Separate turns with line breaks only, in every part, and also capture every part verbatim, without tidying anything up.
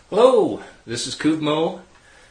Hello, this is Kuvmo,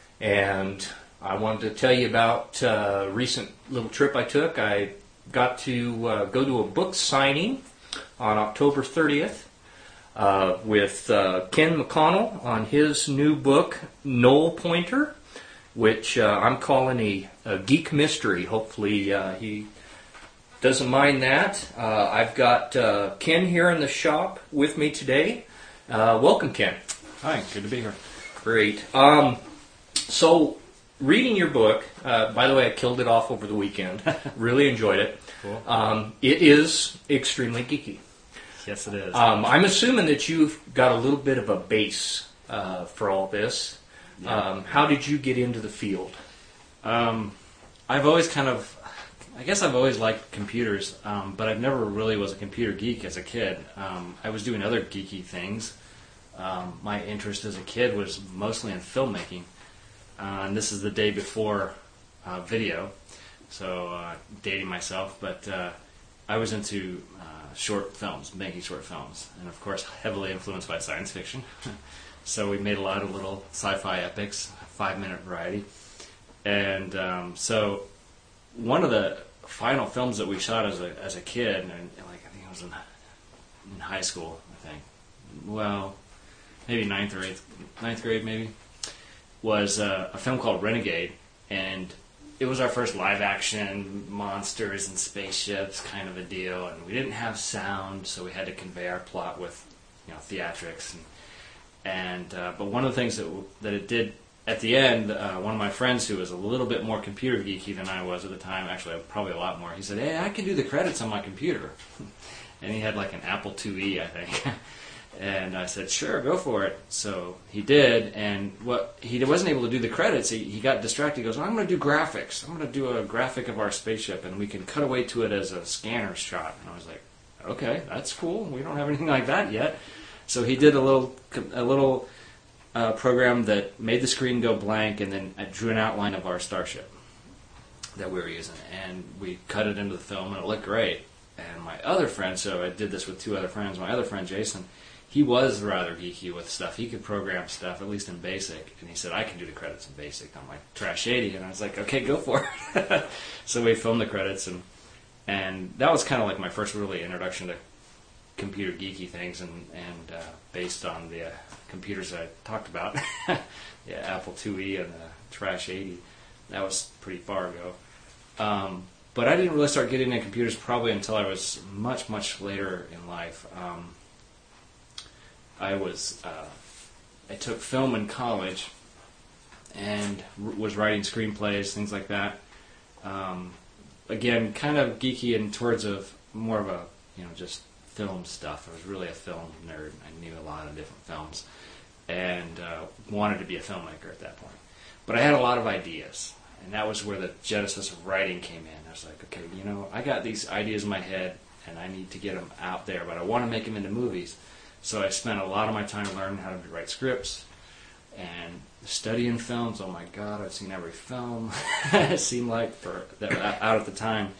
and I wanted to tell you about uh, a recent little trip I took. I got to uh, go to a book signing on October thirtieth uh, with uh, Ken McConnell on his new book, Knoll Pointer, which uh, I'm calling a, a geek mystery. Hopefully uh, he doesn't mind that. Uh, I've got uh, Ken here in the shop with me today. Uh, welcome, Ken.
Hi, good to be here.
Great. Um, so, reading your book, uh, by the way, I killed it off over the weekend. Really enjoyed it.
Cool.
Um, it is extremely geeky.
Yes, it is.
Um, I'm assuming that you've got a little bit of a base uh, for all this.
Yeah.
Um, how did you get into the field?
Um, I've always kind of, I guess I've always liked computers, um, but I've never really was a computer geek as a kid. Um, I was doing other geeky things. Um, my interest as a kid was mostly in filmmaking, uh, and this is the day before uh, video, so uh, dating myself, but uh, I was into uh, short films, making short films, and of course heavily influenced by science fiction. So we made a lot of little sci-fi epics, five-minute variety, and um, so one of the final films that we shot as a as a kid, and like I think I was in, in high school, I think, well. maybe ninth or eighth, ninth grade maybe, was uh, a film called Renegade, and it was our first live-action monsters and spaceships kind of a deal, and we didn't have sound, so we had to convey our plot with, you know, theatrics, and, and uh, but one of the things that that it did at the end, uh, one of my friends who was a little bit more computer geeky than I was at the time, actually probably a lot more, he said, "Hey, I can do the credits on my computer," and he had like an Apple two E, I think. And I said, sure, go for it. So he did, and what he wasn't able to do the credits. He, he got distracted. He goes, well, I'm going to do graphics. I'm going to do a graphic of our spaceship, and we can cut away to it as a scanner shot. And I was like, okay, that's cool. We don't have anything like that yet. So he did a little a little uh, program that made the screen go blank, and then I drew an outline of our starship that we were using. And we cut it into the film, and it looked great. And my other friend, so I did this with two other friends, my other friend, Jason, he was rather geeky with stuff. He could program stuff, at least in BASIC. And he said, I can do the credits in BASIC on my Trash eighty. And I was like, okay, go for it. So we filmed the credits. And and that was kind of like my first really introduction to computer geeky things. And, and uh, based on the uh, computers that I talked about, yeah, Apple two E and the Trash eighty. That was pretty far ago. Um, but I didn't really start getting into computers probably until I was much, much later in life. Um, I was, uh, I took film in college and r- was writing screenplays, things like that. Um, again, kind of geeky in towards of more of a, you know, just film stuff. I was really a film nerd. I knew a lot of different films and uh, wanted to be a filmmaker at that point. But I had a lot of ideas, and that was where the genesis of writing came in. I was like, okay, you know, I got these ideas in my head, and I need to get them out there, but I want to make them into movies. So I spent a lot of my time learning how to write scripts and studying films. Oh my God, I've seen every film. It seemed like for that out at the time,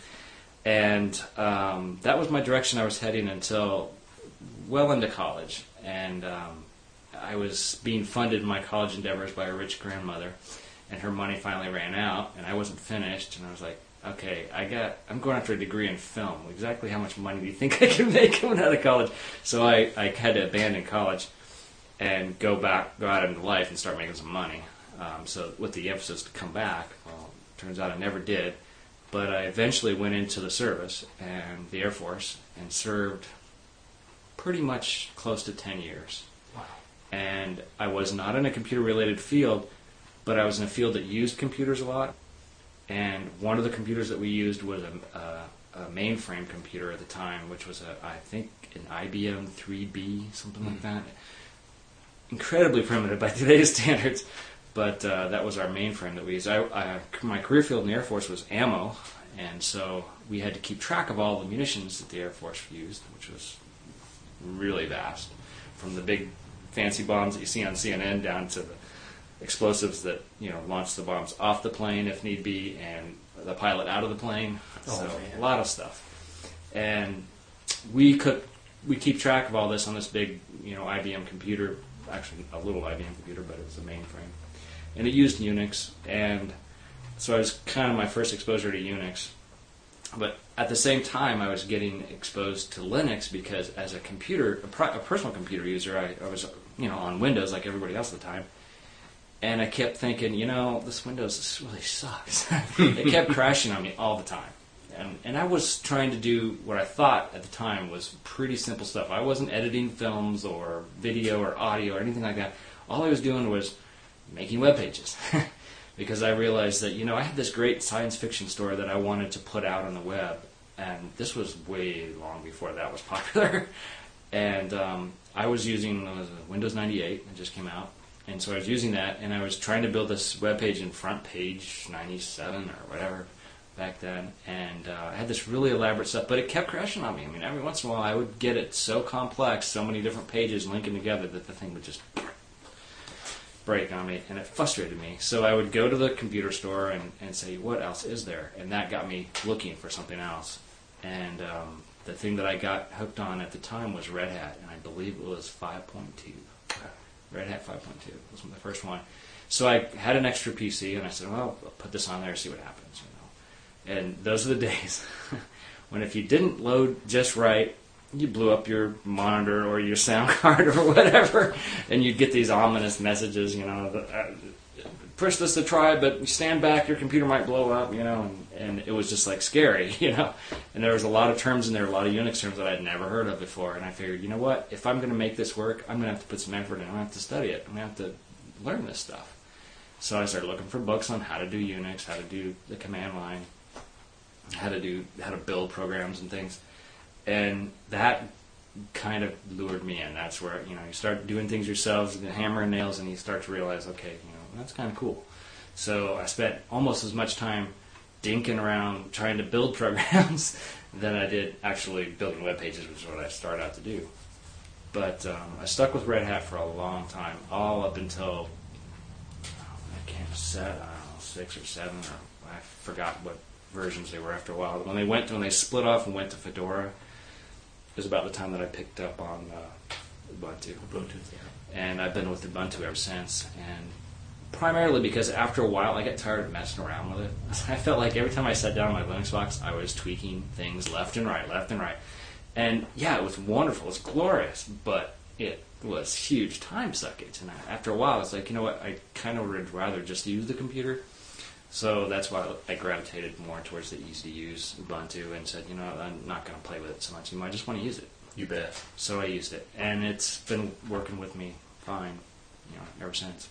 and um, that was my direction I was heading until well into college. And um, I was being funded in my college endeavors by a rich grandmother, and her money finally ran out, and I wasn't finished. And I was like, okay, I got, I'm going after a degree in film. Exactly how much money do you think I can make coming out of college? So I, I had to abandon college and go back, go out into life and start making some money. Um, so with the emphasis to come back, well, turns out I never did. But I eventually went into the service and the Air Force and served pretty much close to ten years.
Wow.
And I was not in a computer-related field, but I was in a field that used computers a lot. And one of the computers that we used was a, a, a mainframe computer at the time, which was, a, I think, an I B M three B, something mm-hmm. like that. Incredibly primitive by today's standards, but uh, that was our mainframe that we used. I, I, my career field in the Air Force was ammo, and so we had to keep track of all the munitions that the Air Force used, which was really vast, from the big fancy bombs that you see on C N N down to the explosives that, you know, launch the bombs off the plane if need be, and the pilot out of the plane.
Oh,
so
man.
a lot of stuff. And we could we keep track of all this on this big, you know, I B M computer actually a little I B M computer, but it was a mainframe. And it used Unix, and so it was kind of my first exposure to Unix. But at the same time, I was getting exposed to Linux because as a computer, a, pri- a personal computer user, I, I was you know on Windows like everybody else at the time. And I kept thinking, you know, this Windows this really sucks. It kept crashing on me all the time. And, and I was trying to do what I thought at the time was pretty simple stuff. I wasn't editing films or video or audio or anything like that. All I was doing was making web pages. Because I realized that, you know, I had this great science fiction story that I wanted to put out on the web. And this was way long before that was popular. And um, I was using uh, Windows ninety-eight. It just came out. And so I was using that, and I was trying to build this web page in Front Page ninety-seven or whatever back then. And uh, I had this really elaborate stuff, but it kept crashing on me. I mean, every once in a while I would get it so complex, so many different pages linking together that the thing would just break on me, and it frustrated me. So I would go to the computer store and, and say, what else is there? And that got me looking for something else. And um, the thing that I got hooked on at the time was Red Hat, and I believe it was five point two. Red Hat five point two was the first one. So I had an extra P C, and I said, well, I'll put this on there and see what happens. You know. And those are the days when if you didn't load just right, you blew up your monitor or your sound card or whatever, and you'd get these ominous messages, you know, that, uh, push this to try, but stand back, your computer might blow up, you know, and, and it was just like scary, you know. And there was a lot of terms in there, a lot of Unix terms that I'd never heard of before, and I figured, you know what, if I'm going to make this work, I'm going to have to put some effort in, I'm going to have to study it, I'm going to have to learn this stuff. So I started looking for books on how to do Unix, how to do the command line, how to do, how to build programs and things, and that kind of lured me in. That's where, you know, you start doing things yourselves, the hammer and nails, and you start to realize, okay, you know, that's kind of cool. So I spent almost as much time dinking around trying to build programs than I did actually building web pages, which is what I started out to do. But um, I stuck with Red Hat for a long time, all up until, I can't set, I don't know, six or seven, or I forgot what versions they were after a while. When they went, to, when they split off and went to Fedora, it was about the time that I picked up on uh, Ubuntu.
Ubuntu, yeah.
And I've been with Ubuntu ever since. And primarily because after a while I got tired of messing around with it. I felt like every time I sat down on my Linux box, I was tweaking things left and right, left and right. And yeah, it was wonderful, it was glorious, but it was huge time suckage. And after a while, it's like, you know what, I kind of would rather just use the computer. So that's why I gravitated more towards the easy-to-use Ubuntu and said, you know, I'm not going to play with it so much anymore. I just want to use it.
You bet.
So I used it, and it's been working with me fine, you know, ever since.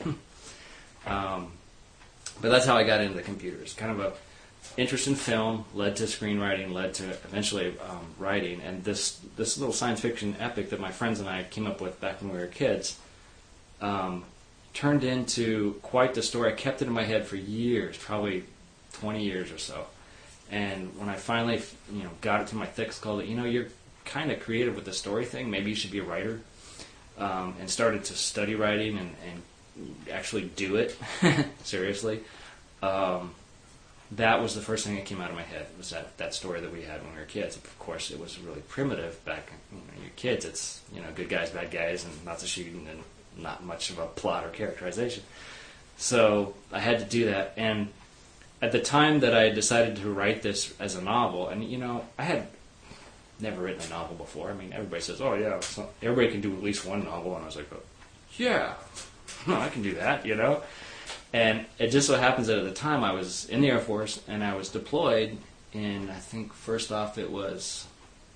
um, but that's how I got into the computers. Kind of a interest in film led to screenwriting, led to eventually um, writing, and this this little science fiction epic that my friends and I came up with back when we were kids. Um, turned into quite the story. I kept it in my head for years, probably twenty years or so. And when I finally, you know, got it to my thick skull that, you know, you're kind of creative with the story thing, maybe you should be a writer, um, and started to study writing and, and actually do it, seriously, um, that was the first thing that came out of my head, was that, that story that we had when we were kids. Of course, it was really primitive back, you know, you're kids, it's, you know, good guys, bad guys, and lots of shooting and not much of a plot or characterization. So I had to do that. And at the time that I decided to write this as a novel, and, you know, I had never written a novel before. I mean, everybody says, oh, yeah, so everybody can do at least one novel. And I was like, oh, yeah, I can do that, you know. And it just so happens that at the time I was in the Air Force, and I was deployed in, I think, first off it was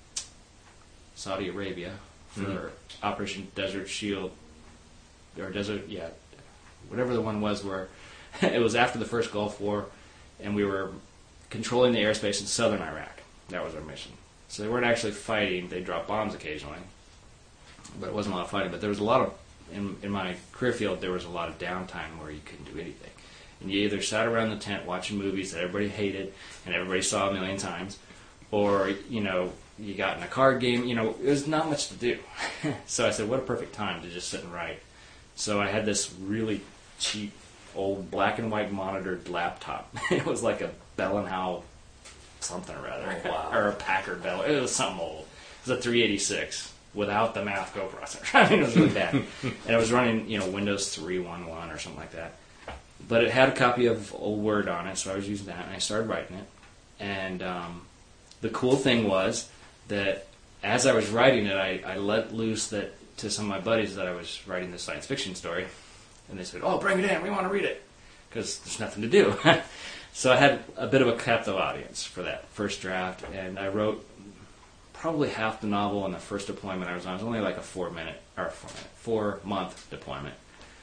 Saudi Arabia for mm-hmm. Operation Desert Shield, or Desert, yeah, whatever the one was, where it was after the first Gulf War, and we were controlling the airspace in southern Iraq. That was our mission. So they weren't actually fighting. They dropped bombs occasionally, but it wasn't a lot of fighting. But there was a lot of, in, in my career field, there was a lot of downtime where you couldn't do anything. And you either sat around the tent watching movies that everybody hated and everybody saw a million times, or, you know, you got in a card game. You know, it was not much to do. So I said, what a perfect time to just sit and write. So I had this really cheap, old black and white monitored laptop. It was like a Bell and Howell something or other,
oh, wow.
or a Packard Bell. It was something old. It was a three eighty-six, without the math coprocessor. I mean, it was really bad. And it was running, you know, Windows three point eleven or something like that. But it had a copy of Old Word on it, so I was using that, and I started writing it. And um, the cool thing was that as I was writing it, I, I let loose that to some of my buddies that I was writing this science fiction story. And they said, oh, bring it in, we want to read it. Because there's nothing to do. So I had a bit of a captive audience for that first draft, and I wrote probably half the novel in the first deployment I was on. It was only like a four-minute, or four-minute, four-month deployment.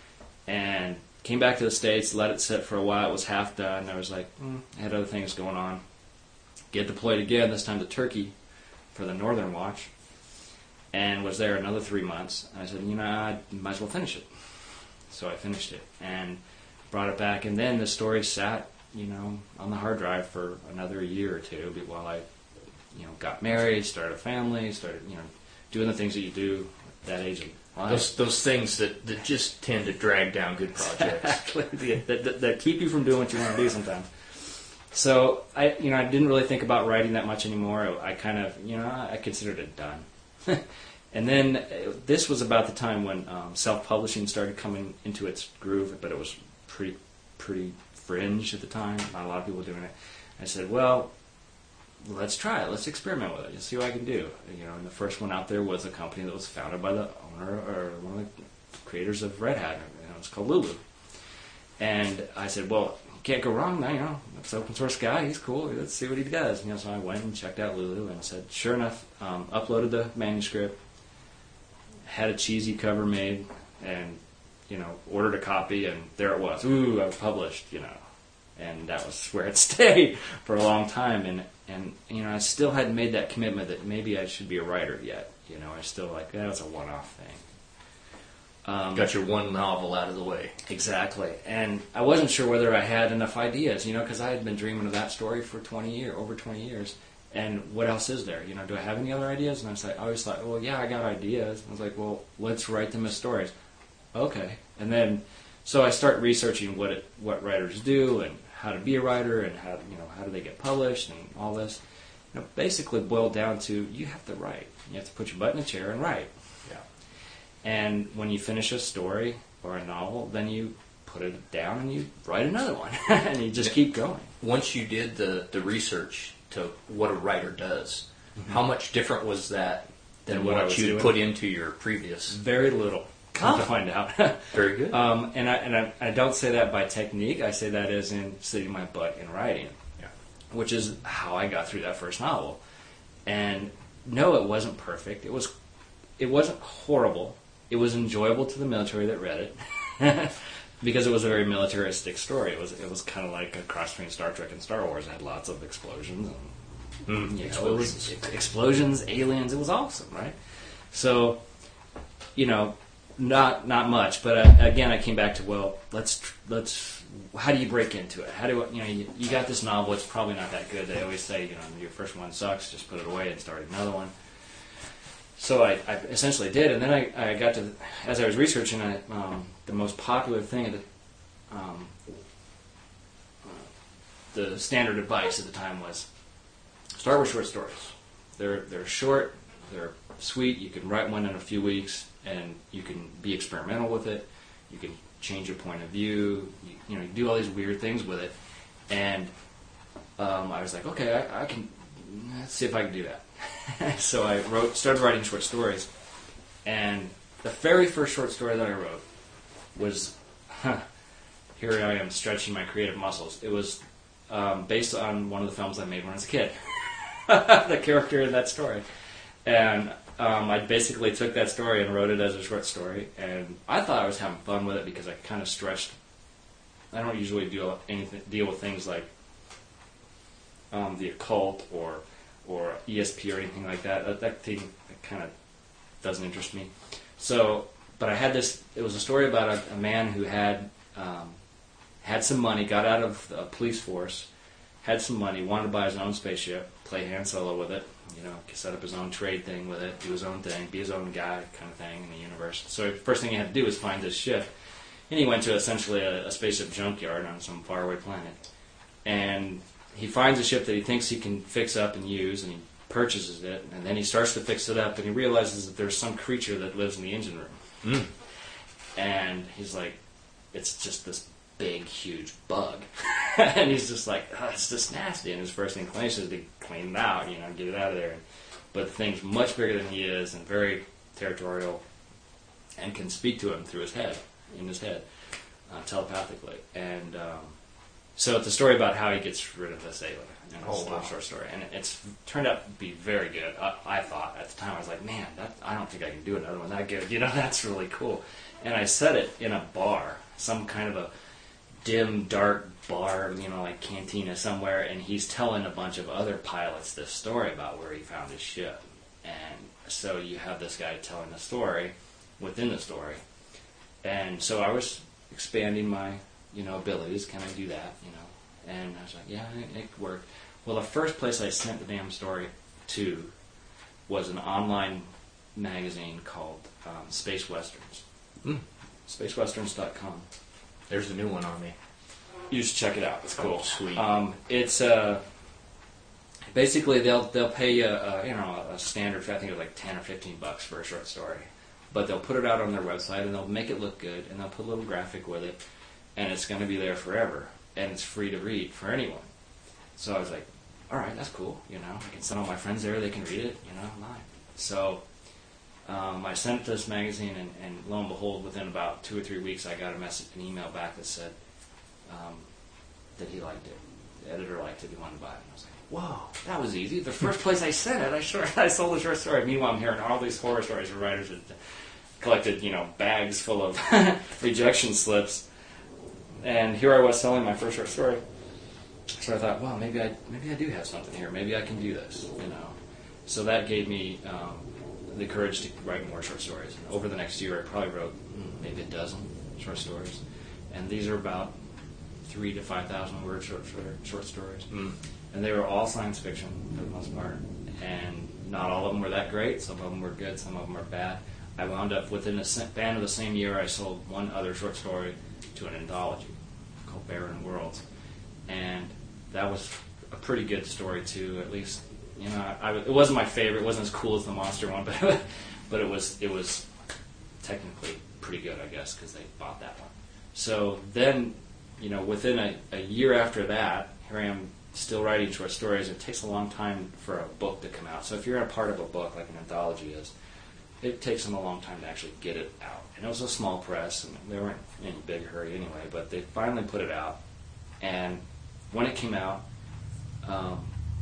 And came back to the States, let it sit for a while. It was half done. I was like, mm, I had other things going on. Get deployed again, this time to Turkey for the Northern Watch, and was there another three months. And I said, you know, I might as well finish it. So I finished it and brought it back. And then the story sat, you know, on the hard drive for another year or two while I, you know, got married, started a family, started, you know, doing the things that you do at that age of life.
Those those things that, that just tend to drag down good projects.
Exactly. that, that, that keep you from doing what you want to do sometimes. So I, you know, I didn't really think about writing that much anymore. I kind of, you know, I considered it done. And then uh, this was about the time when um, self-publishing started coming into its groove, but it was pretty, pretty fringe at the time. Not a lot of people doing it. I said, well, let's try it. Let's experiment with it. Let's see what I can do. You know, and the first one out there was a company that was founded by the owner or one of the creators of Red Hat. You know, it's called Lulu. And I said, well, you can't go wrong now. You know, it's an open source guy. He's cool. Let's see what he does. You know, so I went and checked out Lulu and said, sure enough, um, uploaded the manuscript, had a cheesy cover made, and you know, ordered a copy, and there it was. Ooh, I was published. You know. And that was where it stayed for a long time. And, and, you know, I still hadn't made that commitment that maybe I should be a writer yet. You know, I still like, that was a one-off thing. Um,
Got your one novel out of the way.
Exactly. And I wasn't sure whether I had enough ideas, you know, because I had been dreaming of that story for twenty years, over twenty years. And what else is there? You know, do I have any other ideas? And I was like, I always thought, well, yeah, I got ideas. And I was like, well, let's write them as stories. Okay. And then, so I start researching what it, what writers do and how to be a writer and how, you know, how do they get published and all this. You know, basically boiled down to you have to write. You have to put your butt in a chair and write.
Yeah.
And when you finish a story or a novel, then you put it down and you write another one. And you just keep going.
Once you did the, the research to what a writer does, mm-hmm. how much different was that than, than what, what you put into your previous?
Very little. Come to find out.
Very good.
Um, and I and I, I don't say that by technique. I say that as in sitting my butt in writing,
yeah. Which
is how I got through that first novel. And no, it wasn't perfect. It was, it wasn't horrible. It was enjoyable to the military that read it, because it was a very militaristic story. It was it was kind of like a cross between Star Trek and Star Wars. It had lots of explosions and mm, you know, explosions. It was, explosions, aliens. It was awesome, right? So, you know. Not not much, but uh, again, I came back to well, let's let's. How do you break into it? How do you know you, you got this novel? It's probably not that good. They always say, you know, your first one sucks. Just put it away and start another one. So I, I essentially did, and then I, I got to as I was researching it, um, the most popular thing at the um, uh, the standard advice at the time was start with short stories. They're they're short, they're sweet. You can write one in a few weeks. And you can be experimental with it. You can change your point of view. You, you know, you do all these weird things with it. And um, I was like, okay, I, I can. Let's see if I can do that. So I wrote, started writing short stories. And the very first short story that I wrote was, huh, here I am stretching my creative muscles. It was um, based on one of the films I made when I was a kid. The character in that story, and. Um, I basically took that story and wrote it as a short story, and I thought I was having fun with it because I kind of stretched. I don't usually deal anything deal with things like um, the occult or or E S P or anything like that. That, that thing kind of doesn't interest me. So, but I had this. It was a story about a, a man who had um, had some money, got out of the police force, had some money, wanted to buy his own spaceship, play Han Solo with it. You know, set up his own trade thing with it, do his own thing, be his own guy kind of thing in the universe. So the first thing he had to do was find this ship. And he went to essentially a, a spaceship junkyard on some faraway planet. And he finds a ship that he thinks he can fix up and use, and he purchases it, and then he starts to fix it up, and he realizes that there's some creature that lives in the engine room.
Mm.
And he's like, it's just this big, huge bug. And he's just like, oh, it's just nasty. And his first inclination is to clean it out, you know, get it out of there. But the thing's much bigger than he is and very territorial and can speak to him through his head, in his head, uh, telepathically. And um, so it's a story about how he gets rid of this alien. And it's
Oh,
a
wow.
short story. And it's turned out to be very good. I, I thought at the time, I was like, man, that, I don't think I can do another one that good. You know, that's really cool. And I set it in a bar, some kind of a dim, dark bar, you know, like cantina somewhere, and he's telling a bunch of other pilots this story about where he found his ship. And so you have this guy telling the story within the story. And so I was expanding my, you know, abilities. Can I do that, you know? And I was like, yeah, it, it worked. Well, the first place I sent the damn story to was an online magazine called um, Space Westerns.
Mm.
space westerns dot com.
There's a new one on me.
You should check it out. It's cool.
Oh, sweet.
Um, it's uh, basically they'll they'll pay you uh, you know a standard fee. I think it was like ten or fifteen bucks for a short story, but they'll put it out on their website and they'll make it look good and they'll put a little graphic with it, and it's going to be there forever and it's free to read for anyone. So I was like, all right, that's cool. You know, I can send all my friends there. They can read it. You know, mine. So. Um, I sent it to this magazine, and, and lo and behold, within about two or three weeks, I got a message, an email back that said um, that he liked it. The editor liked it. He wanted to buy it. And I was like, "Whoa, that was easy." The first place I sent it, I sure I sold a short story. Meanwhile, I'm hearing all these horror stories from writers that collected, you know, bags full of rejection slips, and here I was selling my first short story. So I thought, well, maybe I maybe I do have something here. Maybe I can do this, you know. So that gave me. Um, the courage to write more short stories. And over the next year, I probably wrote mm, maybe a dozen short stories. And these are about three to five thousand word short, short, short stories.
Mm.
And they were all science fiction for the most part. And not all of them were that great. Some of them were good. Some of them were bad. I wound up within the span of the same year, I sold one other short story to an anthology called Barren Worlds. And that was a pretty good story too, at least. You know, I, I, it wasn't my favorite. It wasn't as cool as the monster one, but but it was it was technically pretty good, I guess, because they bought that one. So then, you know, within a, a year after that, here I am still writing short stories. It takes a long time for a book to come out. So if you're a part of a book, like an anthology is, it takes them a long time to actually get it out. And it was a small press, and they weren't in any big hurry anyway. But they finally put it out, and when it came out. Um,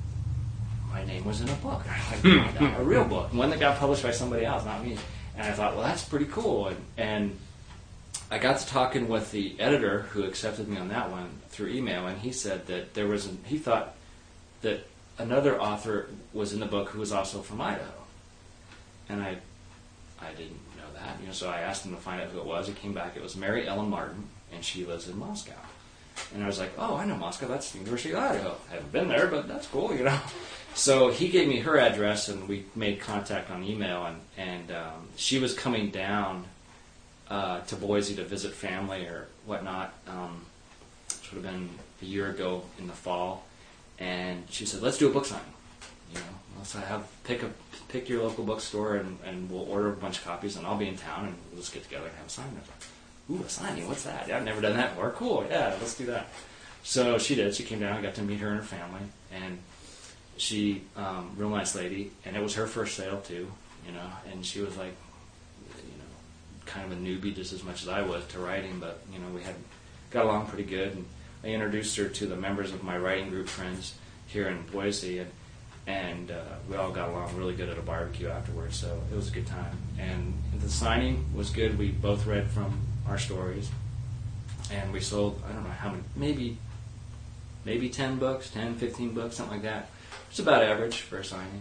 My name was in a book, a real book, one that got published by somebody else, not me. And I thought, well, that's pretty cool. And, and I got to talking with the editor who accepted me on that one through email, and he said that there was, an, he thought that another author was in the book who was also from Idaho. And I, I didn't know that, you know. So I asked him to find out who it was. He came back. It was Mary Ellen Martin, and she lives in Moscow. And I was like, oh, I know Moscow. That's the University of Idaho. I haven't been there, but that's cool, you know. So he gave me her address, and we made contact on email. And, and um, she was coming down uh, to Boise to visit family or whatnot. Um, which would have been a year ago in the fall. And she said, let's do a book signing. You know, let's have pick a pick your local bookstore, and, and we'll order a bunch of copies, and I'll be in town, and we'll just get together and have a signing. Ooh, a signing, what's that? Yeah, I've never done that before. Cool, yeah, let's do that. So she did. She came down. I got to meet her and her family, and she, um, real nice lady, and it was her first sale too, you know. And she was like, you know, kind of a newbie just as much as I was to writing, but you know, we had got along pretty good. And I introduced her to the members of my writing group friends here in Boise, and and uh, we all got along really good at a barbecue afterwards. So it was a good time. And the signing was good. We both read from our stories, and we sold, I don't know how many, maybe maybe ten books, ten, fifteen books, something like that. It's about average for a signing,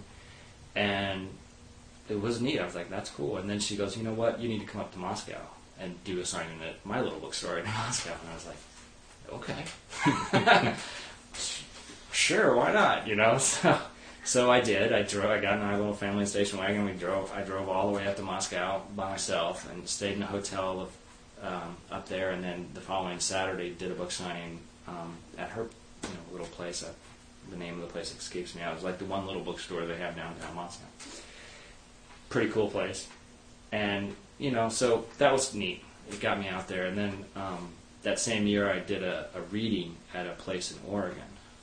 and it was neat. I was like, that's cool. And then she goes, you know what, you need to come up to Moscow and do a signing at my little bookstore in Moscow. And I was like, okay. Sure, why not, you know? So so I did. I drove. I got in our little family station wagon. We drove. I drove all the way up to Moscow by myself and stayed in a hotel of, um, up there. And then the following Saturday, did a book signing um, at her, you know, little place up the name of the place escapes me now. It was like the one little bookstore they have downtown Moscow. Pretty cool place. And, you know, so that was neat. It got me out there. And then um, that same year I did a, a reading at a place in Oregon.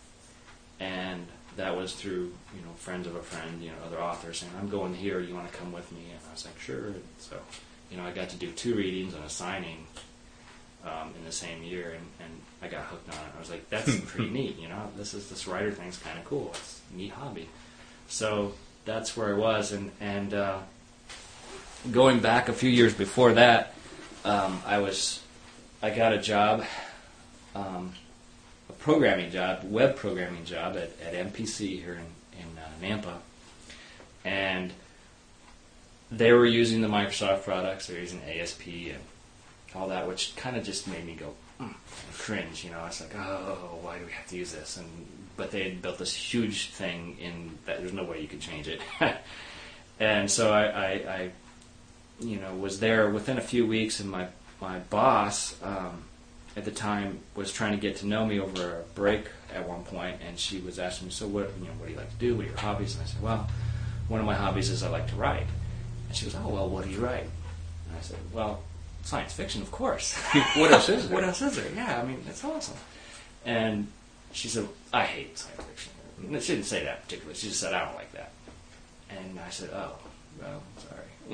And that was through, you know, friends of a friend, you know, other authors saying, I'm going here, you want to come with me? And I was like, sure. And so, you know, I got to do two readings and a signing um, in the same year, and, and I got hooked on it. I was like, that's pretty neat, you know, this is this writer thing's kind of cool. It's a neat hobby. So that's where I was, and, and uh, going back a few years before that, um, I was, I got a job, um, a programming job, web programming job at, at M P C here in, in uh, Nampa, and they were using the Microsoft products. They were using A S P and all that, which kind of just made me go mm, and cringe. You know, I was like, oh, why do we have to use this? And but they had built this huge thing in that there's no way you could change it. And so I, I, I, you know, was there within a few weeks, and my my boss um, at the time was trying to get to know me over a break at one point, and she was asking me, so what, you know, what do you like to do? What are your hobbies? And I said, well, one of my hobbies is I like to write. And she goes, oh, well, what do you write? And I said, well, science fiction, of course.
What else is there?
What else is there? Yeah, I mean, that's awesome. And she said, I hate science fiction. And she didn't say that particularly. She just said, I don't like that. And I said, oh, well, sorry. You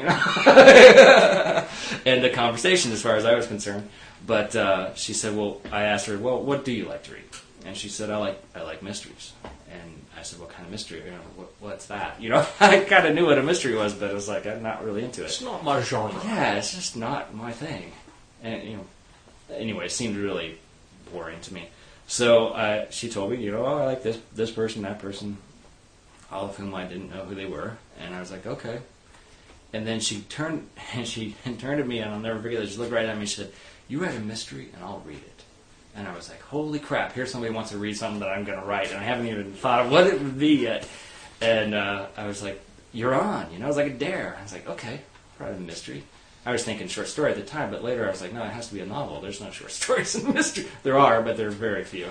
know? End the conversation as far as I was concerned. But uh, she said, well, I asked her, well, what do you like to read? And she said, I like I like mysteries. And I said, what kind of mystery? You know, what, what's that? You know, I kind of knew what a mystery was, but it was like, I'm not really into it.
It's not my genre.
Yeah, it's just not my thing. And, you know, anyway, it seemed really boring to me. So uh, she told me, you know, oh, I like this this person, that person, all of whom I didn't know who they were. And I was like, okay. And then she turned and she turned at me, and I'll never forget this. She looked right at me and she said, you write a mystery, and I'll read it. And I was like, holy crap, here's somebody who wants to read something that I'm going to write, and I haven't even thought of what it would be yet. And uh, I was like, you're on. You know, it was like a dare. I was like, okay, write a mystery. I was thinking short story at the time, but later I was like, no, it has to be a novel. There's no short stories in mystery. There are, but there are very few.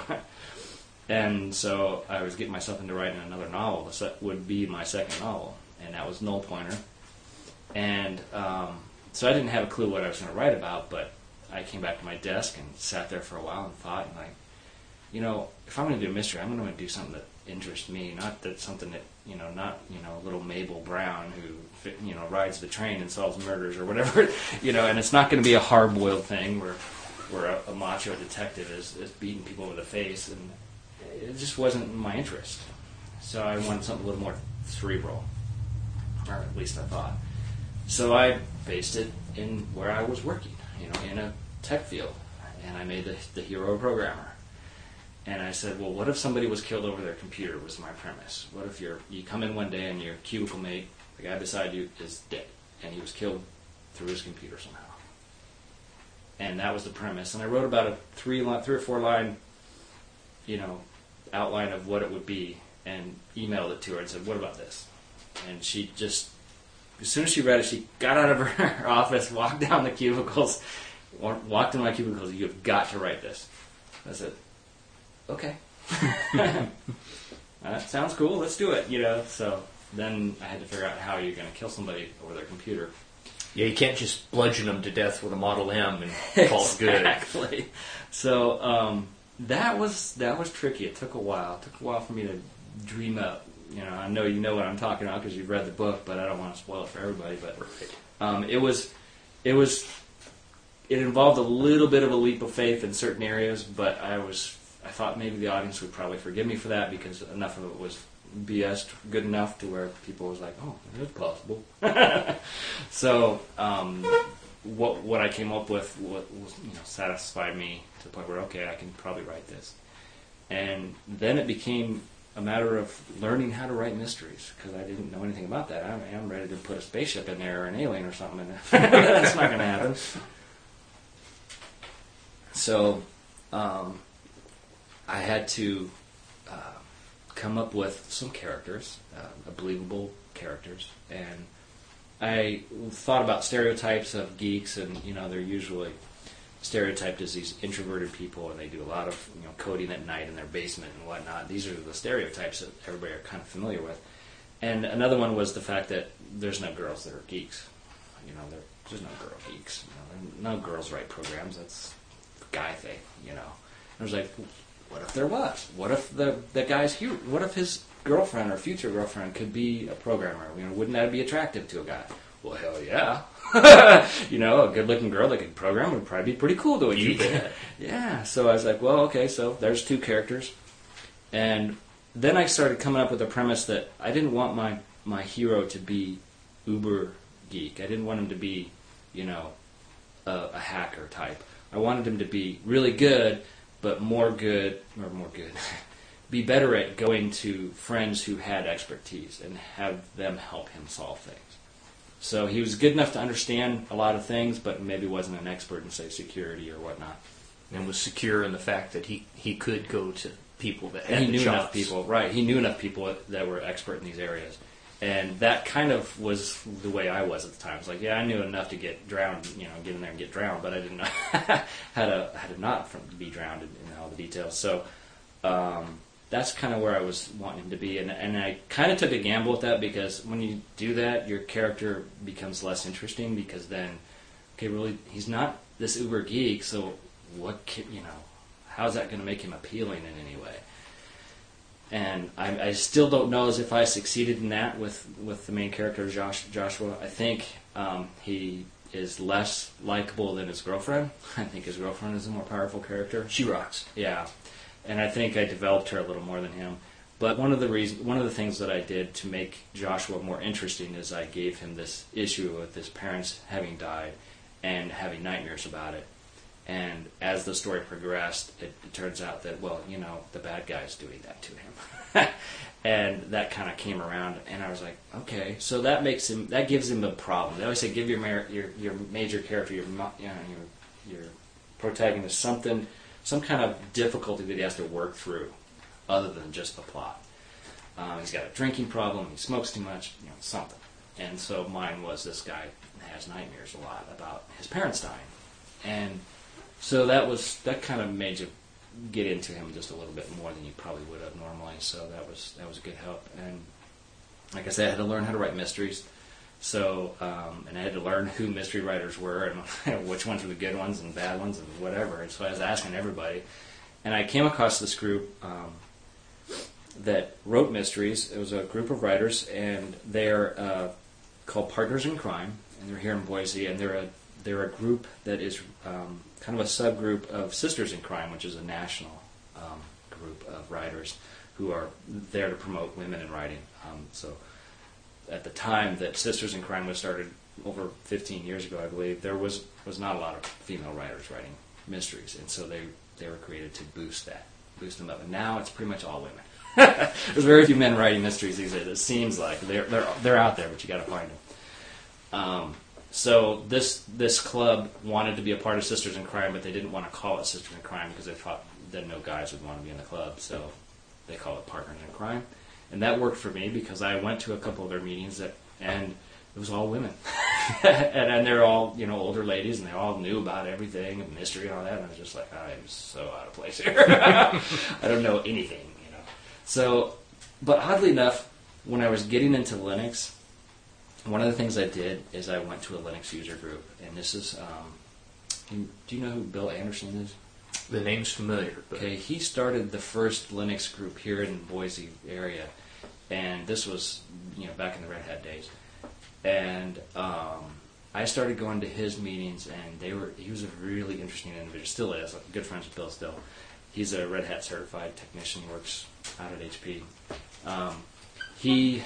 And so I was getting myself into writing another novel. That would be my second novel, and that was Null Pointer. And um, so I didn't have a clue what I was going to write about, but I came back to my desk and sat there for a while and thought, and like, you know, if I'm going to do a mystery, I'm going to do something that interests me, not that something that, you know, not, you know, little Mabel Brown who, you know, rides the train and solves murders or whatever, you know, and it's not going to be a hard-boiled thing where where a, a macho detective is, is beating people over the face, and it just wasn't my interest. So I wanted something a little more cerebral, or at least I thought. So I based it in where I was working, you know, in a tech field, and I made the, the hero programmer. And I said, well, what if somebody was killed over their computer, was my premise. What if you're, you come in one day and your cubicle mate, the guy beside you, is dead, and he was killed through his computer somehow. And that was the premise. And I wrote about a three line, three or four line, you know, outline of what it would be, and emailed it to her and said, what about this? And she just, as soon as she read it, she got out of her office, walked down the cubicles, walked in my cubicles, you have got to write this. I said, okay. That sounds cool, let's do it, you know. So then I had to figure out how you're going to kill somebody over their computer.
Yeah, you can't just bludgeon them to death with a Model M and call it good.
Exactly. So um, that was that was tricky. It took a while. It took a while for me to dream up. You know, I know you know what I'm talking about because you've read the book, but I don't want to spoil it for everybody. But um, it was, it was, it involved a little bit of a leap of faith in certain areas. But I was, I thought maybe the audience would probably forgive me for that because enough of it was B S good enough to where people was like, oh, it's possible. So um, what what I came up with what was, you know, satisfied me to the point where, okay, I can probably write this. And then it became a matter of learning how to write mysteries because I didn't know anything about that. I'm, I'm ready to put a spaceship in there or an alien or something, and that's not going to happen. So um, I had to uh, come up with some characters, uh, believable characters, and I thought about stereotypes of geeks, and you know they're usually stereotyped as these introverted people, and they do a lot of you know coding at night in their basement and whatnot. These are the stereotypes that everybody are kind of familiar with. And another one was the fact that there's no girls that are geeks. You know, there, there's no girl geeks. You know, no girls write programs. That's a guy thing. You know, and I was like, what if there was? What if the the guy's here? What if his girlfriend or future girlfriend could be a programmer? You know, wouldn't that be attractive to a guy? Well, hell yeah. You know, a good-looking girl that could program would probably be pretty cool to a geek. Yeah. So I was like, well, okay, so there's two characters. And then I started coming up with a premise that I didn't want my, my hero to be uber geek. I didn't want him to be, you know, a, a hacker type. I wanted him to be really good, but more good, or more good, be better at going to friends who had expertise and have them help him solve things. So he was good enough to understand a lot of things, but maybe wasn't an expert in, say, security or whatnot.
And was secure in the fact that he, he could go to people that had
he
the
knew
jobs.
enough people, right? He knew enough people that were expert in these areas, and that kind of was the way I was at the time. I was like, yeah, I knew enough to get drowned, you know, get in there and get drowned, but I didn't know how to how to not from, be drowned in, in all the details. So um, that's kind of where I was wanting him to be, and and I kind of took a gamble with that because when you do that, your character becomes less interesting because then, okay, really, he's not this uber geek, so what can, you know, how's that going to make him appealing in any way? And I, I still don't know as if I succeeded in that with, with the main character, Josh, Joshua. I think um, he is less likable than his girlfriend. I think his girlfriend is a more powerful character.
She rocks.
Yeah, and I think I developed her a little more than him. But one of the reason, one of the things that I did to make Joshua more interesting is I gave him this issue with his parents having died and having nightmares about it. And as the story progressed, it, it turns out that, well, you know, the bad guy's doing that to him. And that kind of came around, and I was like, okay, so that makes him, that gives him a problem. They always say, give your mar- your, your major character, your, you know, your your protagonist, something, some kind of difficulty that he has to work through, other than just the plot. Um, he's got a drinking problem, he smokes too much, you know, something. And so mine was this guy has nightmares a lot about his parents dying, and so that was that kind of made you get into him just a little bit more than you probably would have normally. So that was that was a good help. And like I said, I had to learn how to write mysteries. So um, and I had to learn who mystery writers were and which ones were the good ones and bad ones and whatever. And so I was asking everybody. And I came across this group um, that wrote mysteries. It was a group of writers, and they're uh, called Partners in Crime, and they're here in Boise, and they're a they're a group that is um, kind of a subgroup of Sisters in Crime, which is a national um, group of writers who are there to promote women in writing. Um, so at the time that Sisters in Crime was started, over fifteen years ago, I believe, there was, was not a lot of female writers writing mysteries, and so they, they were created to boost that, boost them up. And now it's pretty much all women. There's very few men writing mysteries these days. It seems like they're they're they're out there, but you got to find them. Um, So this this club wanted to be a part of Sisters in Crime, but they didn't want to call it Sisters in Crime because they thought that no guys would want to be in the club. So they call it Partners in Crime, and that worked for me because I went to a couple of their meetings that, and it was all women, and, and they're all you know older ladies, and they all knew about everything and mystery and all that. And I was just like, I'm so out of place here. I don't know anything, you know. So, but oddly enough, when I was getting into Linux, one of the things I did is I went to a Linux user group, and this is, um, do you know who Bill Anderson is?
The name's familiar. But
Okay, he started the first Linux group here in Boise area, and this was, you know, back in the Red Hat days. And um, I started going to his meetings, and they were, he was a really interesting individual, still is, like, good friends with Bill still. He's a Red Hat certified technician, works out at H P. Um, he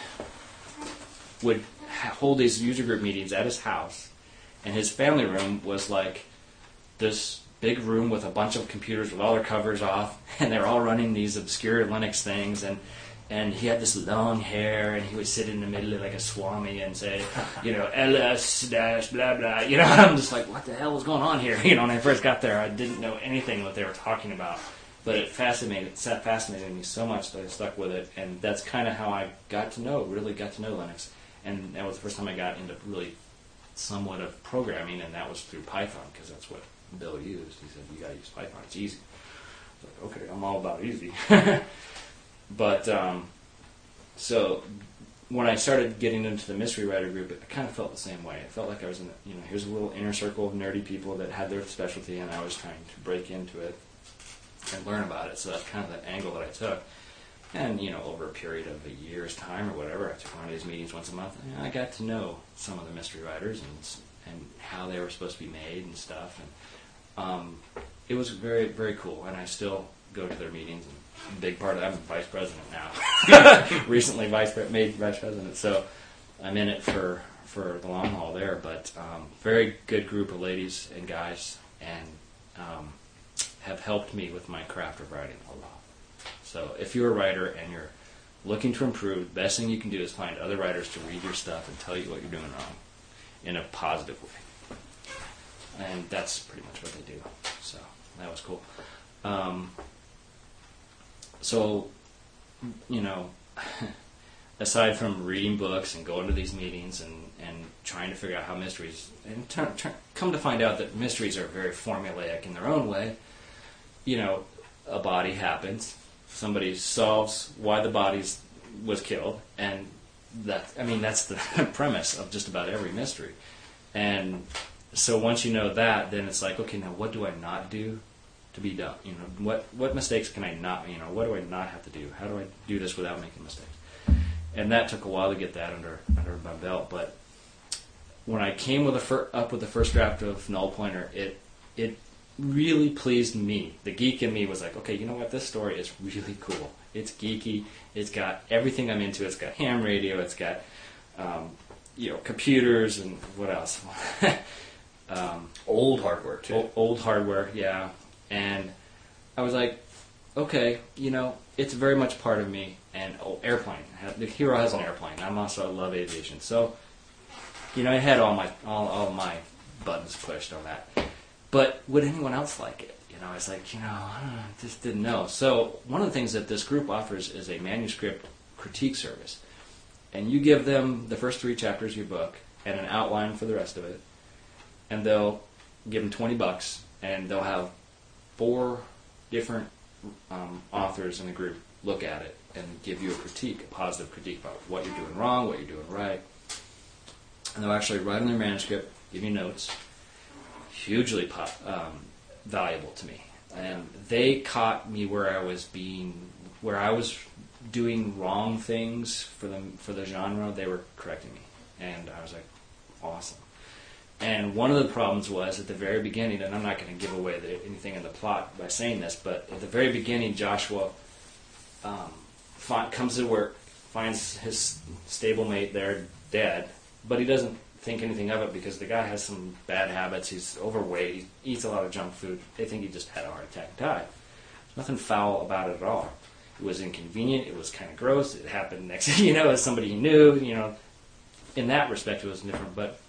would hold these user group meetings at his house, and his family room was like this big room with a bunch of computers with all their covers off, and they're all running these obscure Linux things, and and he had this long hair, and he would sit in the middle of like a Swami and say, you know, L S dash blah blah, you know, and I'm just like, what the hell was going on here? You know, when I first got there, I didn't know anything what they were talking about, but it fascinated, it fascinated me so much that I stuck with it, and that's kind of how I got to know, really got to know Linux. And that was the first time I got into really somewhat of programming, and that was through Python, because that's what Bill used. He said, you got to use Python. It's easy. I was like, okay, I'm all about easy. But, um, so when I started getting into the mystery writer group, it kind of felt the same way. It felt like I was in, you know, here's a little inner circle of nerdy people that had their specialty, and I was trying to break into it and learn about it. So that's kind of the angle that I took. And, you know, over a period of a year's time or whatever, I took one of these meetings once a month, and I got to know some of the mystery writers and and how they were supposed to be made and stuff. And um, it was very, very cool. And I still go to their meetings. And a big part of I'm vice president now. Recently vice made vice president. So I'm in it for, for the long haul there. But um, very good group of ladies and guys, and um, have helped me with my craft of writing a lot. So if you're a writer and you're looking to improve, the best thing you can do is find other writers to read your stuff and tell you what you're doing wrong in a positive way. And that's pretty much what they do. So that was cool. Um, so, you know, aside from reading books and going to these meetings and, and trying to figure out how mysteries, and t- t- come to find out that mysteries are very formulaic in their own way, you know, a body happens. Somebody solves why the body was killed, and that, I mean, that's the premise of just about every mystery. And so once you know that, then it's like, okay, now what do I not do to be done? You know, what what mistakes can I not, you know, what do I not have to do? How do I do this without making mistakes? And that took a while to get that under under my belt. But when I came with a fir- up with the first draft of Null Pointer, it it really pleased me. The geek in me was like, okay, you know what? This story is really cool. It's geeky. It's got everything I'm into. It's got ham radio. It's got, um, you know, computers and what else? um,
old hardware, too.
Old, old hardware, yeah. And I was like, okay, you know, it's very much part of me. And oh, airplane. The hero has an airplane. I'm also, I love aviation. So, you know, I had all my all, all my buttons pushed on that. But would anyone else like it? You know, it's like, you know, I don't know, just didn't know. So one of the things that this group offers is a manuscript critique service. And you give them the first three chapters of your book and an outline for the rest of it. And they'll give them twenty bucks, and they'll have four different um, authors in the group look at it and give you a critique, a positive critique about what you're doing wrong, what you're doing right. And they'll actually write in their manuscript, give you notes. Hugely pop, um, valuable to me, and they caught me where I was being, where I was doing wrong things for the for the genre. They were correcting me, and I was like, awesome. And one of the problems was at the very beginning, and I'm not going to give away the, anything in the plot by saying this, but at the very beginning, Joshua um, find, comes to work, finds his stablemate there dead, but he doesn't think anything of it because the guy has some bad habits. He's overweight. He eats a lot of junk food. They think he just had a heart attack and died. There's nothing foul about it at all. It was inconvenient. It was kind of gross. It happened next, you know, as somebody he knew. You know, in that respect, it was different. But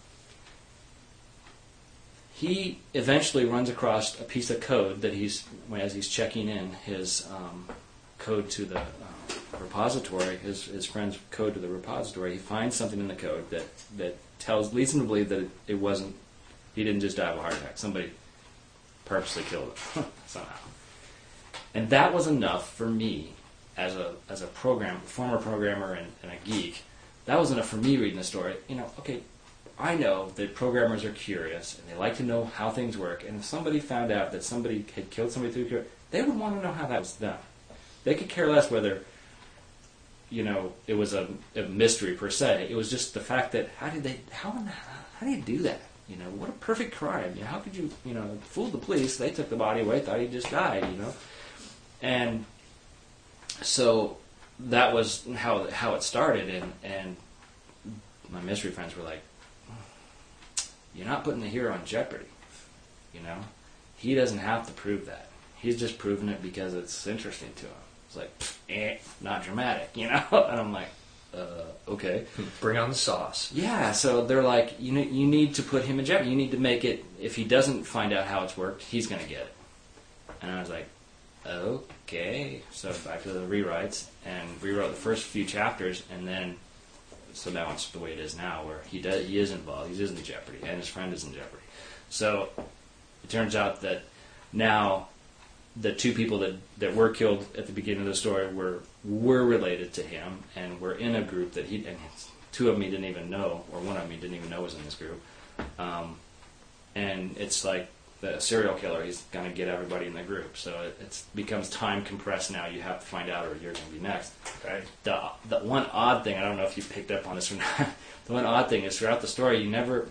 he eventually runs across a piece of code that he's, as he's checking in his um, code to the uh, repository, his his friend's code to the repository. He finds something in the code that that. tells leads him to believe that it, it wasn't, he didn't just die of a heart attack. Somebody purposely killed him somehow. And that was enough for me as a as a program, former programmer and, and a geek. That was enough for me reading the story. You know, okay, I know that programmers are curious and they like to know how things work. And if somebody found out that somebody had killed somebody through cure, they would want to know how that was done. They could care less whether, you know, it was a, a mystery per se. It was just the fact that how did they, how how do you do that? You know, what a perfect crime. You know, how could you, you know, fool the police? They took the body away, thought he just died. You know, and so that was how how it started. And and my mystery friends were like, "You're not putting the hero in jeopardy. You know, he doesn't have to prove that. He's just proving it because it's interesting to him." It's like, eh, not dramatic, you know? And I'm like, uh, okay.
Bring on the sauce.
Yeah, so they're like, you know, you need to put him in jeopardy. You need to make it, if he doesn't find out how it's worked, he's going to get it. And I was like, okay. So back to the rewrites, and rewrote the first few chapters, and then, so now it's the way it is now, where he does, he is involved, he is in jeopardy, and his friend is in jeopardy. So it turns out that now the two people that, that were killed at the beginning of the story were were related to him, and were in a group that he and two of them he didn't even know, or one of them he didn't even know was in this group. Um, and it's like the serial killer, he's going to get everybody in the group. So it it's, becomes time compressed now. You have to find out or you're going to be next.
Right.
The, the one odd thing, I don't know if you picked up on this or not, the one odd thing is throughout the story, you never,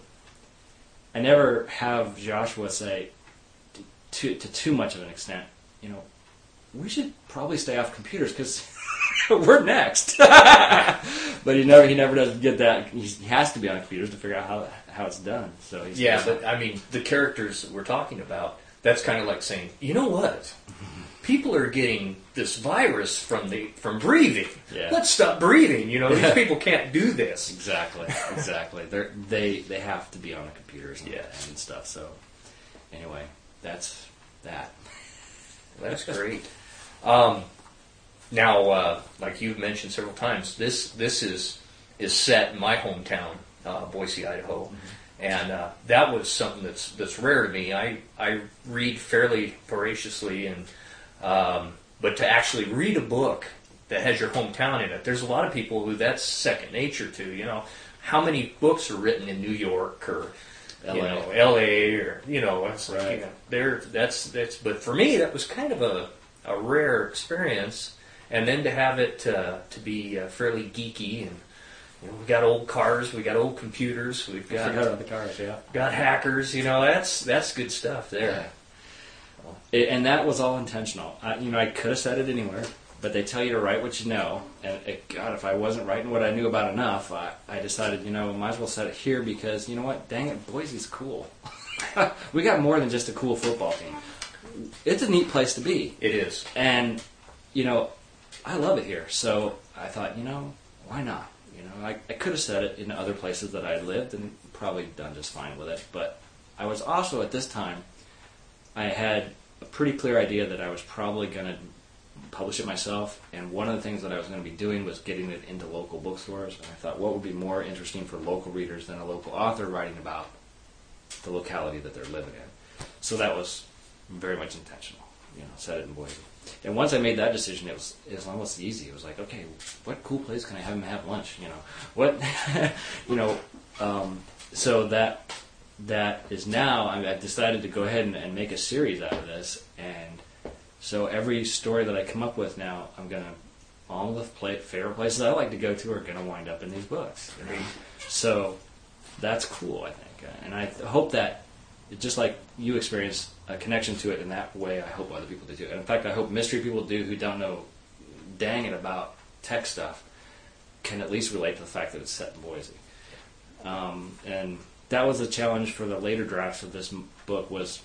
I never have Joshua say to, to too much of an extent, you know, we should probably stay off computers because we're next. But he never he never does get that. He has to be on computers to figure out how how it's done. So he's
yeah, but I mean, the characters that we're talking about, that's kind of like saying, you know what? People are getting this virus from the from breathing.
Yeah.
Let's stop breathing. You know, these people can't do this.
Exactly, exactly. They they they have to be on the computers and,
Yeah.
and stuff. So anyway, that's that.
That's great. Um, now, uh, like you've mentioned several times, this this is is set in my hometown, uh, Boise, Idaho, mm-hmm. and uh, that was something that's that's rare to me. I I read fairly voraciously, and um, but to actually read a book that has your hometown in it, there's a lot of people who that's second nature to. You know, how many books are written in New York or
L A.
you know, L A or you know, it's like,
right.
you know, there. That's that's. But for me, that was kind of a, a rare experience, and then to have it uh, to be uh, fairly geeky, and you know, we got old cars, we got old computers, we've
I
got
forgot about the cars. Yeah,
got hackers. You know, that's that's good stuff there.
Yeah. It, and that was all intentional. I, you know, I could have said it anywhere. But they tell you to write what you know, and it, God, if I wasn't writing what I knew about enough, I, I decided, you know, might as well set it here because, you know what, dang it, Boise's cool. We got more than just a cool football team. It's a neat place to be.
It is.
And, you know, I love it here. So I thought, you know, why not? You know, I, I could have said it in other places that I lived and probably done just fine with it. But I was also, at this time, I had a pretty clear idea that I was probably going to publish it myself, and one of the things that I was going to be doing was getting it into local bookstores, and I thought what would be more interesting for local readers than a local author writing about the locality that they're living in. So that was very much intentional, you know, set it in Boise. And once I made that decision, it was it was almost easy. It was like, okay, what cool place can I have him have lunch, you know, what, you know, um, so that that is now, I mean, I've decided to go ahead and, and make a series out of this, and so every story that I come up with now, I'm going to, all the play, favorite places I like to go to are going to wind up in these books. You know? So that's cool, I think. And I th- hope that, just like you experience a connection to it in that way, I hope other people do too. And in fact, I hope mystery people do who don't know dang it about tech stuff can at least relate to the fact that it's set in Boise. Um, and that was a challenge for the later drafts of this m- book was,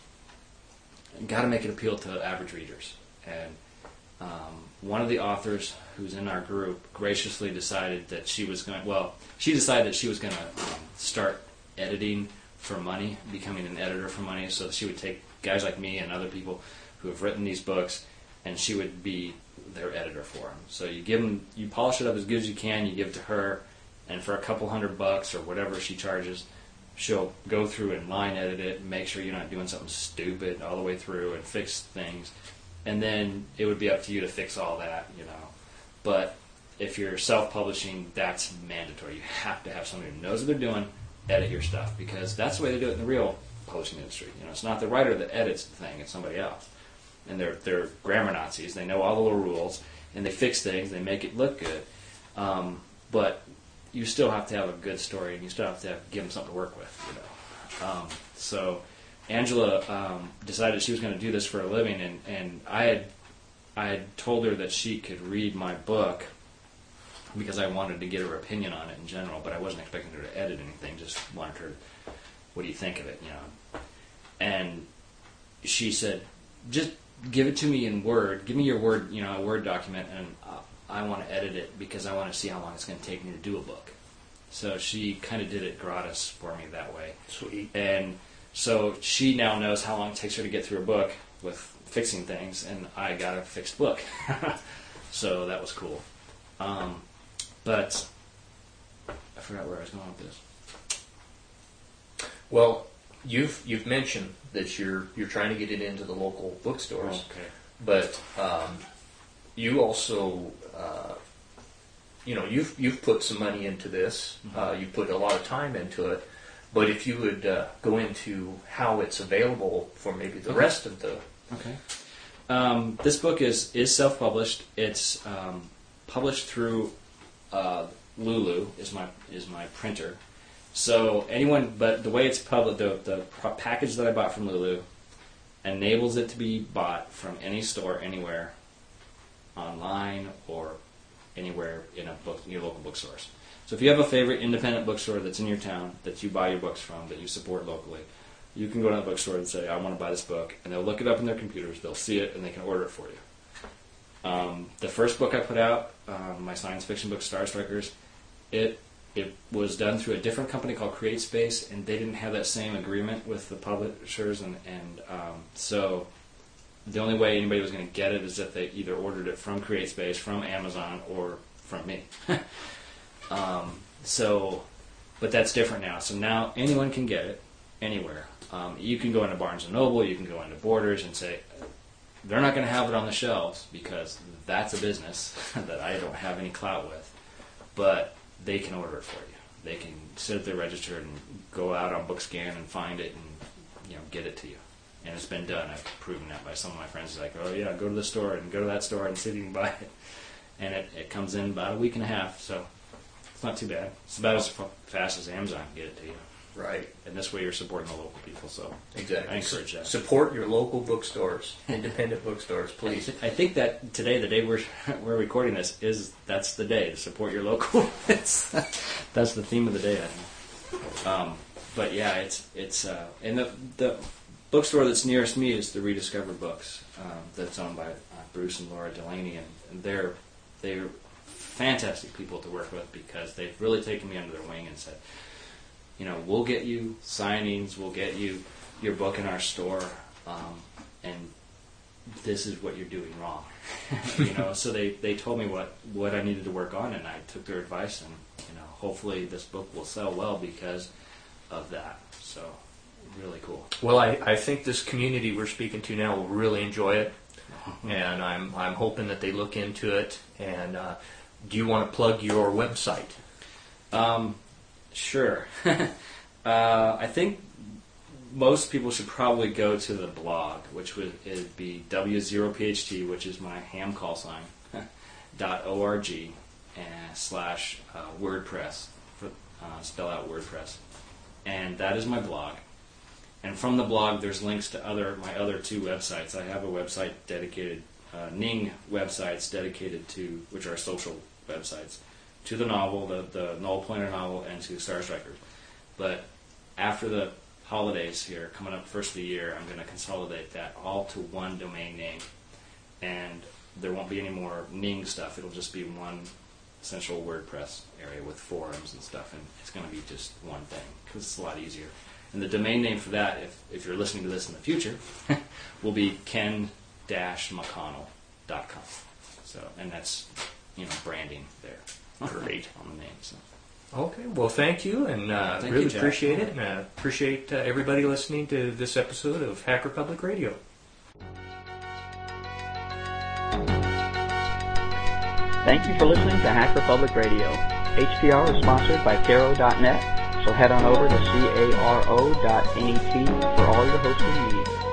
got to make it appeal to average readers. And um, one of the authors who's in our group graciously decided that she was going, well, she decided that she was going to um, start editing for money, becoming an editor for money, so that she would take guys like me and other people who have written these books, and she would be their editor for them. So you give them, you polish it up as good as you can, you give it to her, and for a couple hundred bucks or whatever she charges, she'll go through and line edit it and make sure you're not doing something stupid all the way through and fix things. And then it would be up to you to fix all that, you know. But if you're self-publishing, that's mandatory. You have to have somebody who knows what they're doing, edit your stuff, because that's the way they do it in the real publishing industry. You know, it's not the writer that edits the thing, it's somebody else. And they're they're grammar Nazis. They know all the little rules, and they fix things, they make it look good. Um, but you still have to have a good story, and you still have to have, give them something to work with, you know. Um, so Angela um, decided she was going to do this for a living, and, and I had I had told her that she could read my book because I wanted to get her opinion on it in general, but I wasn't expecting her to edit anything, just wanted her, what do you think of it, you know. And she said, just give it to me in Word, give me your Word, you know, a Word document, and uh, I want to edit it because I want to see how long it's going to take me to do a book. So she kind of did it gratis for me that way.
Sweet.
And so she now knows how long it takes her to get through a book with fixing things, and I got a fixed book. So that was cool. Um, but I forgot where I was going with this.
Well, you've you've mentioned that you're you're trying to get it into the local bookstores,
Okay.
but um, you also uh, you know you've you've put some money into this.
Mm-hmm.
Uh, you put a lot of time into it. But if you would uh, go into how it's available for maybe the
Okay.
rest of the
Okay. Um, this book is is self-published. It's um, published through uh, Lulu is my is my printer. So anyone, but the way it's published, the the pro- package that I bought from Lulu enables it to be bought from any store, anywhere, online or anywhere in a book, your local bookstores. So if you have a favorite independent bookstore that's in your town that you buy your books from, that you support locally, you can go to that bookstore and say, I want to buy this book, and they'll look it up in their computers, they'll see it, and they can order it for you. Um, the first book I put out, um, my science fiction book, Star Strikers, it it was done through a different company called CreateSpace, and they didn't have that same agreement with the publishers, and, and um, so the only way anybody was going to get it is if they either ordered it from CreateSpace, from Amazon, or from me. um, so, but that's different now. So now anyone can get it anywhere. Um, you can go into Barnes and Noble, you can go into Borders and say, they're not going to have it on the shelves because that's a business that I don't have any clout with. But they can order it for you. They can sit at their register and go out on BookScan and find it and, you know, get it to you. And it's been done. I've proven that by some of my friends. It's like, oh yeah, go to the store and go to that store and see if you can buy it. And it, it comes in about a week and a half, so it's not too bad. It's about as f- fast as Amazon can get it to you.
right.
And this way you're supporting the local people, so
Exactly.
I encourage that.
Support your local bookstores, independent bookstores, please.
I think that today, the day we're we're recording this, is that's the day to support your local. It's, that's the theme of the day, I think. Um, but yeah, it's it's uh, and the the bookstore that's nearest me is the Rediscovered Books, um, that's owned by uh, Bruce and Laura Delaney, and, and they're they're fantastic people to work with because they've really taken me under their wing and said, you know, we'll get you signings, we'll get you your book in our store, um, and this is what you're doing wrong. You know, so they, they told me what, what I needed to work on, and I took their advice, and you know, hopefully this book will sell well because of that. So, really cool.
Well, I, I think this community we're speaking to now will really enjoy it, and I'm I'm hoping that they look into it. And uh, do you want to plug your website?
Um, sure. uh, I think most people should probably go to the blog, which would it'd be W zero P H T, which is my ham call sign, dot org and slash uh, WordPress, for, uh, spell out WordPress, and that is my blog. And from the blog, there's links to other my other two websites. I have a website dedicated, uh, Ning websites dedicated to, which are social websites, to the novel, the, the Noel Pointer novel, and to Star Strikers. But after the holidays here, coming up first of the year, I'm going to consolidate that all to one domain name. And there won't be any more Ning stuff. It'll just be one central WordPress area with forums and stuff. And it's going to be just one thing because it's a lot easier. And the domain name for that, if, if you're listening to this in the future, will be ken dash mcconnell dot com. So, and that's, you know, branding there.
Great.
On the name. So.
Okay, well, thank you, and uh,
Thank
really
you, Jack.
appreciate it, and uh, appreciate uh, everybody listening to this episode of Hacker Public Radio.
Thank you for listening to Hacker Public Radio. H P R is sponsored by Caro dot net, so head on over to caro dot net for all your hosting needs.